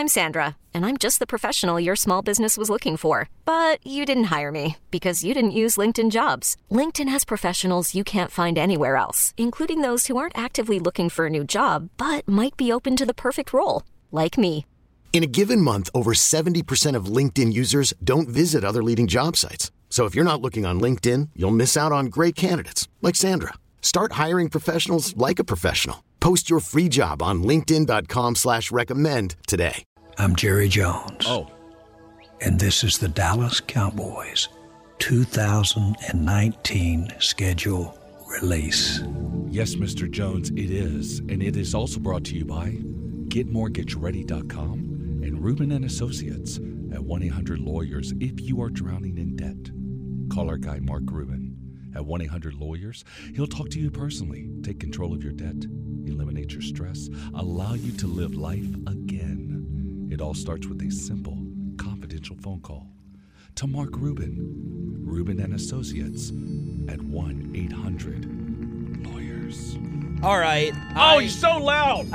I'm Sandra, and I'm just the professional your small business was looking for. But you didn't hire me because you didn't use LinkedIn Jobs. LinkedIn has professionals you can't find anywhere else, including those who aren't actively looking for a new job, but might be open to the perfect role, like me. In a given month, over 70% of LinkedIn users don't visit other leading job sites. So if you're not looking on LinkedIn, you'll miss out on great candidates like Sandra. Start hiring professionals like a professional. Post your free job on linkedin.com/recommend today. I'm Jerry Jones. Oh. And this is the Dallas Cowboys 2019 schedule release. Yes, Mr. Jones, it is. And it is also brought to you by GetMortgageReady.com and Rubin & Associates at 1-800-Lawyers if you are drowning in debt. Call our guy, Mark Rubin, at 1-800-Lawyers. He'll talk to you personally, take control of your debt, eliminate your stress, allow you to live life again. It all starts with a simple, confidential phone call to Mark Rubin, Rubin & Associates at 1-800-Lawyers. All right. Oh, he's so loud!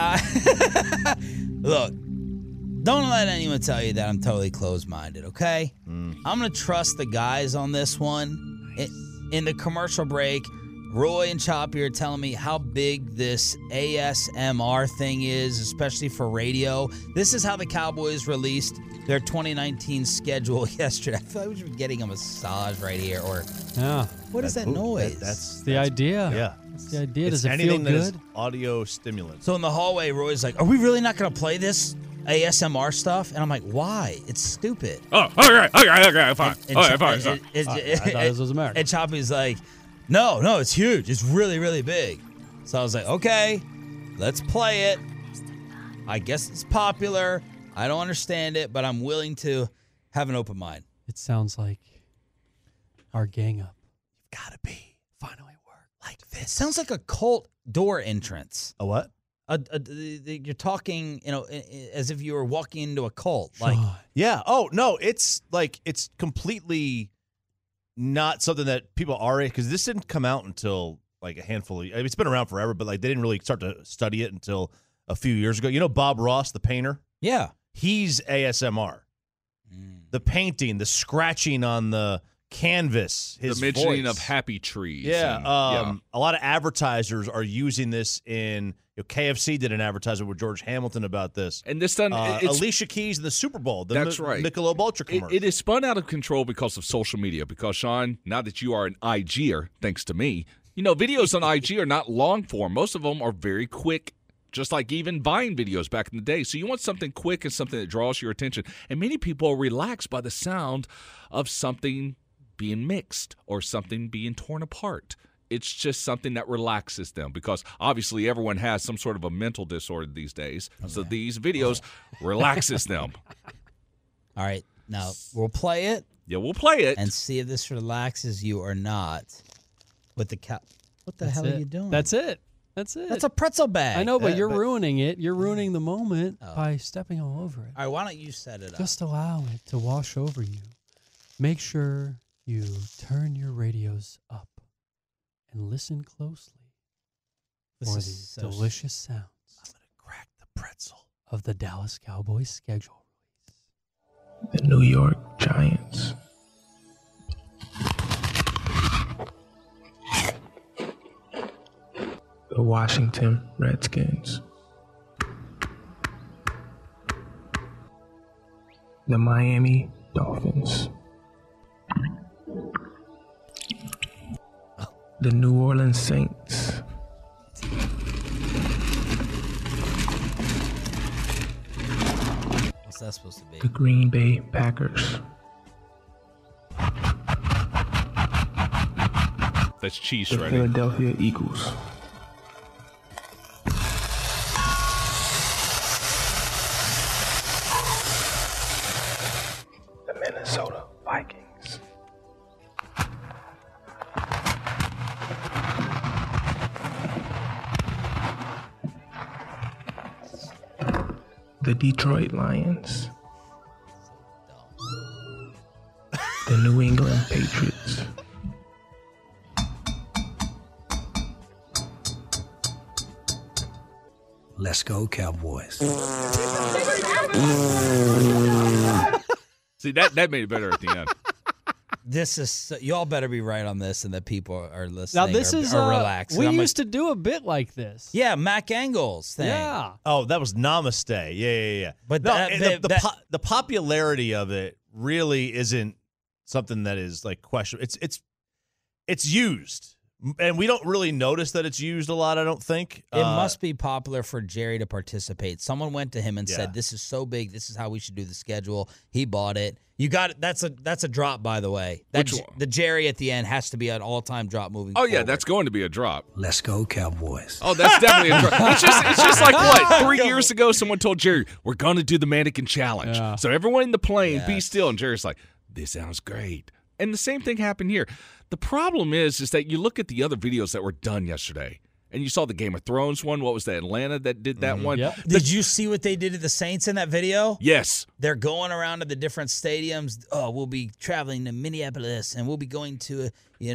Look, don't let anyone tell you that I'm totally closed-minded, okay? I'm going to trust the guys on this one. In the commercial break, Roy and Choppy are telling me how big this ASMR thing is, especially for radio. This is how the Cowboys released their 2019 schedule yesterday. I feel like we should be getting a massage right here. Or what is that noise? That's the idea. Yeah. That's the idea. Does It's it feel anything that is good? audio stimulant. So in the hallway, Roy's like, are we really not going to play this ASMR stuff? And I'm like, why? It's stupid. Oh, okay, fine. And Fine. I thought this was American. And Choppy's like, no, it's huge. It's really, really big. So I was like, okay, let's play it. I guess it's popular. I don't understand it, but I'm willing to have an open mind. It sounds like our gang up. You've got to be. Finally work like this. It sounds like a cult door entrance. A what? You're talking, as if you were walking into a cult. Sean. Like, Yeah. Oh, no, it's completely not something that people are, because this didn't come out until like a handful of, I mean, it's been around forever, but like they didn't really start to study it until a few years ago. You know Bob Ross, the painter? yeah. He's ASMR. The painting, the scratching on the canvas, his the mentioning voice. of happy trees. Yeah, and, a lot of advertisers are using this in. KFC did an advertisement with George Hamilton about this. And this done. Alicia Keys in the Super Bowl. That's right. Michelob Ultra commercial. It is spun out of control because of social media. Because, Sean, now that you are an IGer, thanks to me, videos on IG are not long form. Most of them are very quick, just like even Vine videos back in the day. So you want something quick and something that draws your attention. And many people are relaxed by the sound of something being mixed or something being torn apart. It's just something that relaxes them because obviously everyone has some sort of a mental disorder these days. Okay. So these videos relaxes them. All right. Now, we'll play it. Yeah, we'll play it. And see if this relaxes you or not. With the What the hell are you doing? That's it. That's a pretzel bag. I know, but you're ruining it. You're ruining the moment by stepping all over it. All right, why don't you set it up? Just allow it to wash over you. Make sure you turn your radios up and listen closely for the delicious sounds. I'm going to crack the pretzel of the Dallas Cowboys schedule release. The New York Giants. The Washington Redskins. The Miami Dolphins. The New Orleans Saints. What's that supposed to be? The Green Bay Packers. That's cheese The shredding. Philadelphia Eagles. The Minnesota Vikings. The Detroit Lions. The New England Patriots. Let's go, Cowboys. See, that made it better at the end. This is y'all better be right on this, and that people are listening. Now this is relaxed. we used to do a bit like this. Yeah, Mac Engels thing. Yeah. Oh, that was Namaste. Yeah. But No, that- the popularity of it really isn't something that is like question. It's used, and we don't really notice that it's used a lot. I don't think It must be popular for Jerry to participate. Someone went to him and Yeah. said, "This is so big. This is how we should do the schedule." He bought it. You got it. That's a drop, by the way. Which one? The Jerry at the end has to be an all-time drop moving. Oh, yeah, forward. that's going to be a drop. Let's go, Cowboys. Oh, that's definitely a drop. It's just like what? 3 years ago, someone told Jerry, we're going to do the mannequin challenge. Yeah. So everyone in the plane, be Yes. still. And Jerry's like, this sounds great. And the same thing happened here. The problem is that you look at the other videos that were done yesterday, and you saw the Game of Thrones one. What was that, Atlanta that did that one? Yep. Did you see what they did to the Saints in that video? Yes. They're going around to the different stadiums. Oh, we'll be traveling to Minneapolis, and we'll be going to,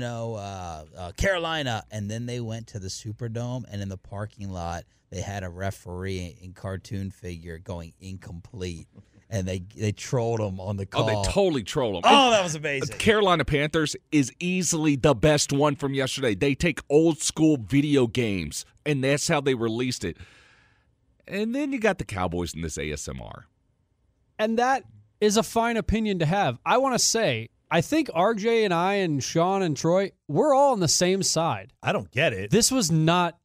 Carolina. And then they went to the Superdome, and in the parking lot, they had a referee in cartoon figure going incomplete. And they trolled him on the call. Oh, they totally troll them. Oh, that was amazing. Carolina Panthers is easily the best one from yesterday. They take old school video games, and that's how they released it. And then you got the Cowboys in this ASMR. And that is a fine opinion to have. I want to say, I think RJ and I and Sean and Troy, we're all on the same side. I don't get it. This was not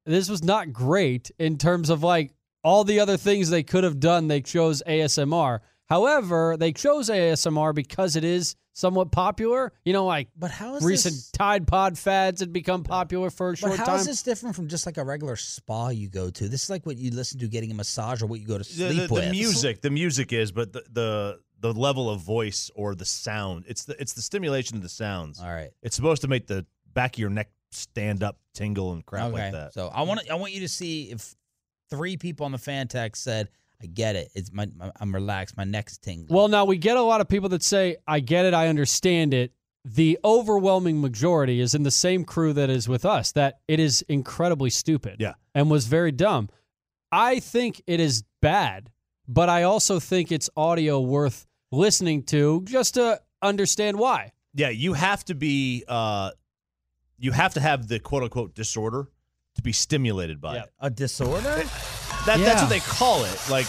great in terms of like all the other things they could have done. They chose ASMR. However, they chose ASMR because it is somewhat popular. You know, like But how is recent this? Tide Pod fads had become popular for a short But how time. is this different from just like a regular spa you go to? This is like what you listen to getting a massage or what you go to sleep with. The music is, but the level of voice or the sound, it's the stimulation of the sounds. All right. It's supposed to make the back of your neck stand up, tingle, and crap like that. So I want you to see if 3 people on the fan text said, "I get it. It's I'm relaxed. My neck's tingling." Well, now we get a lot of people that say, I get it, I understand it. The overwhelming majority is in the same crew that is with us, that it is incredibly stupid. Yeah. And was very dumb. I think it is bad, but I also think it's audio worth listening to just to understand why. Yeah, you have to be, you have to have the quote unquote disorder to be stimulated by it. a disorder? That's what they call it. Like,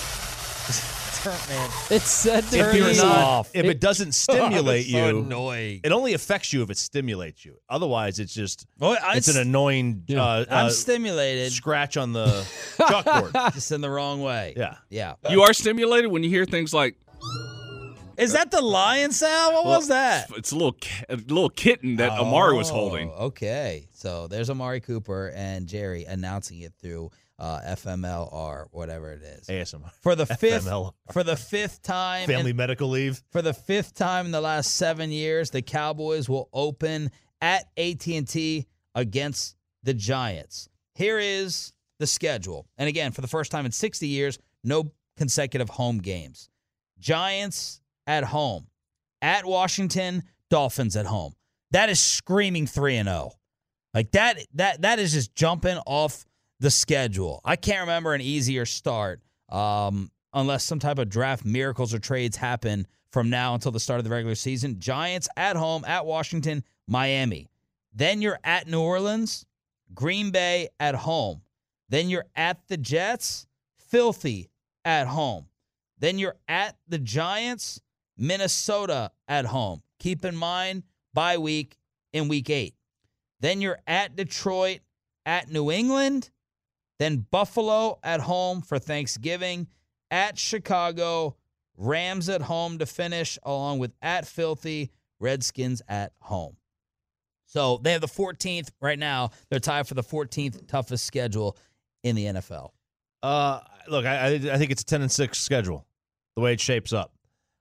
Man, It's said to if be you're not, off. if it doesn't stimulate so you, annoying. it only affects you if it stimulates you. Otherwise, it's just Well, it's an annoying I'm stimulated, scratch on the chalkboard. just in the wrong way. Yeah. Yeah. You are stimulated when you hear things like, Is that the lion sound? What was that? it's a little kitten that Amari was holding. Okay. So there's Amari Cooper and Jerry announcing it through FMLR, whatever it is. ASMR. For the fifth FMLR. for the fifth time Family medical leave. For the 5th time in the last 7 years, the Cowboys will open at AT&T against the Giants. Here is the schedule. And again, for the first time in 60 years, no consecutive home games. Giants at home. At Washington, Dolphins at home. That is screaming 3-0. Like that is just jumping off the schedule. I can't remember an easier start unless some type of draft miracles or trades happen from now until the start of the regular season. Giants at home, at Washington, Miami. Then you're at New Orleans, Green Bay at home. Then you're at the Jets, filthy at home. Then you're at the Giants, Minnesota at home. Keep in mind, bye week in week 8. Then you're at Detroit, at New England. Then Buffalo at home for Thanksgiving. At Chicago, Rams at home to finish, along with at filthy, Redskins at home. So they have the 14th right now. They're tied for the 14th toughest schedule in the NFL. Look, I think it's a 10-6 schedule, the way it shapes up.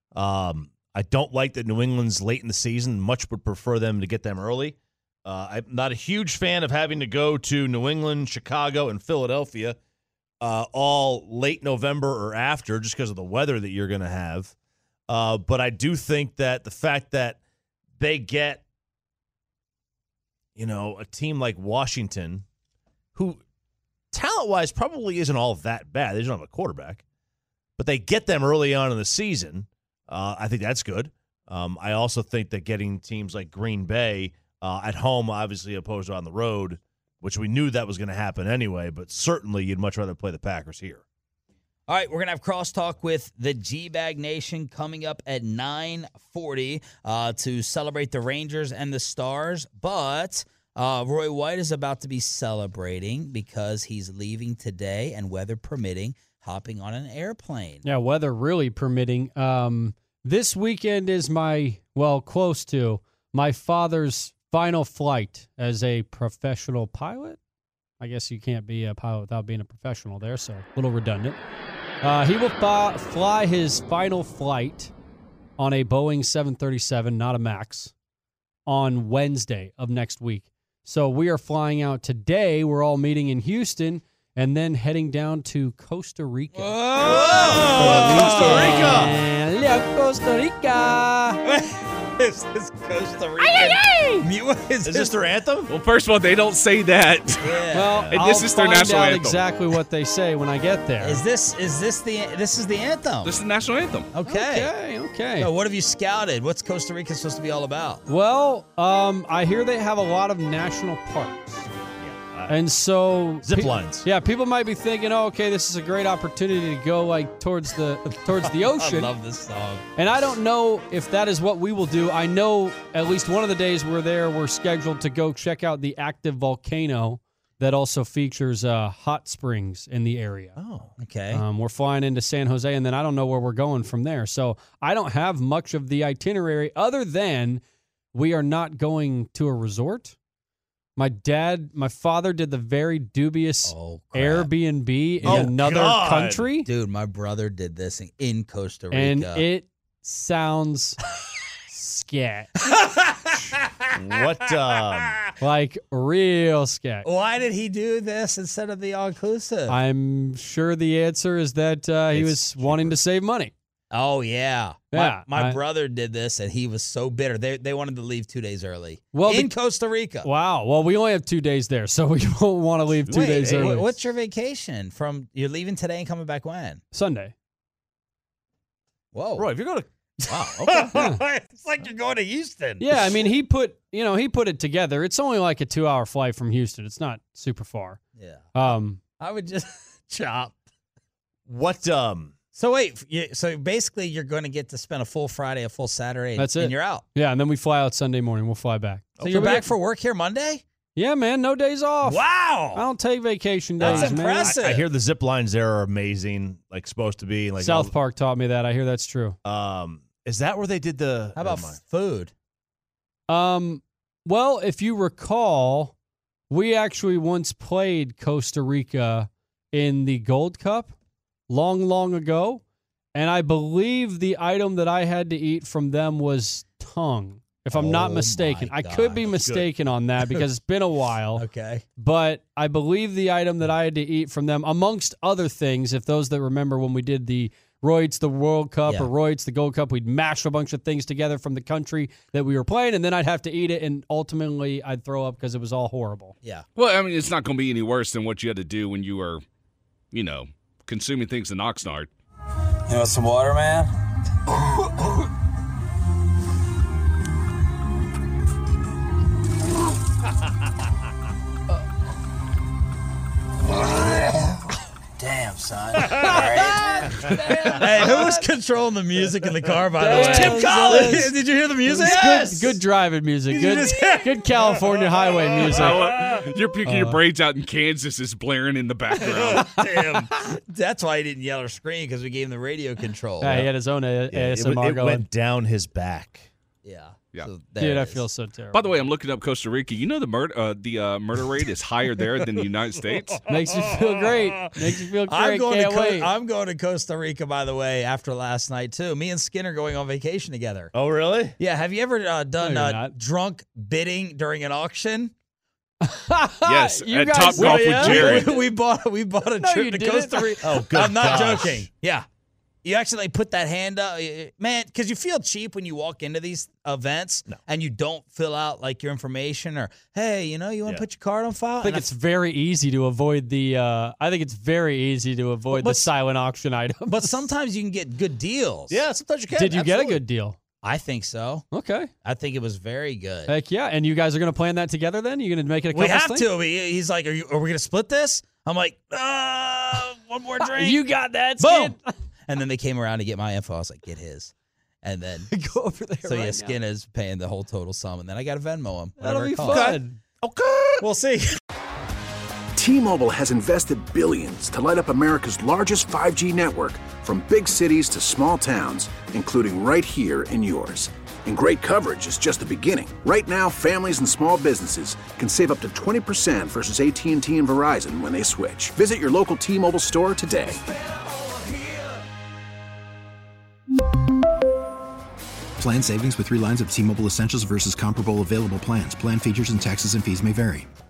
I don't like that New England's late in the season. Much would prefer them to get them early. I'm not a huge fan of having to go to New England, Chicago, and Philadelphia all late November or after just because of the weather that you're going to have. But I do think that the fact that they get, a team like Washington, who talent-wise probably isn't all that bad. They don't have a quarterback. But they get them early on in the season. I think that's good. I also think that getting teams like Green Bay at home, obviously opposed to on the road, which we knew that was going to happen anyway, but certainly you'd much rather play the Packers here. All right, we're going to have crosstalk with the G-Bag Nation coming up at 9:40 to celebrate the Rangers and the Stars. But Roy White is about to be celebrating because he's leaving today and, weather permitting, hopping on an airplane. Yeah, weather really permitting. This weekend is close to my father's final flight as a professional pilot. I guess you can't be a pilot without being a professional there, so a little redundant. He will fly his final flight on a Boeing 737, not a MAX, on Wednesday of next week. So we are flying out today. We're all meeting in Houston and then heading down to Costa Rica. Costa Rica! Yeah, Costa Rica! Is this Costa Rica? Is this their anthem? Well, first of all, they don't say that. Yeah. Well, And this is their I'll find national out anthem. exactly what they say when I get there. Is this the anthem? This is the national anthem. Okay. So what have you scouted? What's Costa Rica supposed to be all about? Well, I hear they have a lot of national parks. And so Zip lines. Yeah, people might be thinking, "Oh, okay, this is a great opportunity to go towards the ocean." I love this song. And I don't know if that is what we will do. I know at least one of the days we're there, we're scheduled to go check out the active volcano that also features hot springs in the area. Oh, okay. We're flying into San Jose, and then I don't know where we're going from there. So I don't have much of the itinerary other than we are not going to a resort. My father did the very dubious Airbnb in another country. Dude, my brother did this in Costa Rica. And it sounds sketch. What? Like real sketch. Why did he do this instead of the all-inclusive? I'm sure the answer is that he was wanting to save money. Oh, yeah. Yeah, My brother did this, and he was so bitter. They wanted to leave 2 days early. Well, in Costa Rica. Wow. Well, we only have 2 days there, so we won't want to leave 2 days early. What's your vacation? You're leaving today and coming back when? Sunday. Whoa. Roy, if you're going to... Wow, okay. It's like you're going to Houston. Yeah, I mean, he put it together. It's only like a 2-hour flight from Houston. It's not super far. Yeah. I would just chop. What? So wait, so basically you're going to get to spend a full Friday, a full Saturday, That's it. And you're out. Yeah, and then we fly out Sunday morning. We'll fly back. So you're back for work here Monday? Yeah, man, no days off. Wow. I don't take vacation days, That's man. impressive. I hear the zip lines there are amazing, like supposed to be. Like South Park taught me that. I hear that's true. Is that where they did the? How about food? Well, if you recall, we actually once played Costa Rica in the Gold Cup long ago, and I believe the item that I had to eat from them was tongue, if I'm not mistaken. I could be mistaken on that because it's been a while. Okay. But I believe the item that I had to eat from them, amongst other things, if those that remember when we did the Royds the World Cup or Royds the Gold Cup, we'd mash a bunch of things together from the country that we were playing, and then I'd have to eat it, and ultimately I'd throw up because it was all horrible. Yeah. Well, I mean, it's not going to be any worse than what you had to do when you were, consuming things in Oxnard. You want some water, man? Damn, son. All right. Hey, who was controlling the music in the car, by the way? Tim Collins. Did you hear the music? Good driving music. Good California highway music. You're picking your braids out in Kansas is blaring in the background. Damn. That's why he didn't yell or scream, because we gave him the radio control. Yeah, he had his own ASMR it going. went down his back. Yeah. Yeah. So Dude, I feel so terrible. By the way, I'm looking up Costa Rica. You know the murder rate is higher there than the United States. Makes you feel great. Makes you feel great. Can't wait. I'm going to Costa Rica, by the way, after last night, too. Me and Skinner going on vacation together. Oh, really? Yeah. Have you ever done No, you're not. drunk bidding during an auction? Yes, You at guys- Top Golf Yeah. with Jared. We bought a No, trip you to didn't. Costa Rica. Oh, good I'm not gosh. joking. Yeah. You accidentally put that hand up, man, because you feel cheap when you walk into these events and you don't fill out like your information or, hey, you want to put your card on file? I think it's very easy to avoid the. The silent auction item. But sometimes you can get good deals. Yeah, sometimes you can. Did you get a good deal? I think so. Okay. I think it was very good. Heck yeah! And you guys are going to plan that together? Then you're going to make it a couple. We have to. He's like, are we going to split this? I'm like, one more drink. You got that. Boom. And then they came around to get my info. I was like, get his. And then go over there. So yeah, Skin is paying the whole total sum, and then I got to Venmo him. That'll be fun. Okay. We'll see. T-Mobile has invested billions to light up America's largest 5G network, from big cities to small towns, including right here in yours. And great coverage is just the beginning. Right now, families and small businesses can save up to 20% versus AT&T and Verizon when they switch. Visit your local T-Mobile store today. Plan savings with 3 lines of T-Mobile Essentials versus comparable available plans. Plan features and taxes and fees may vary.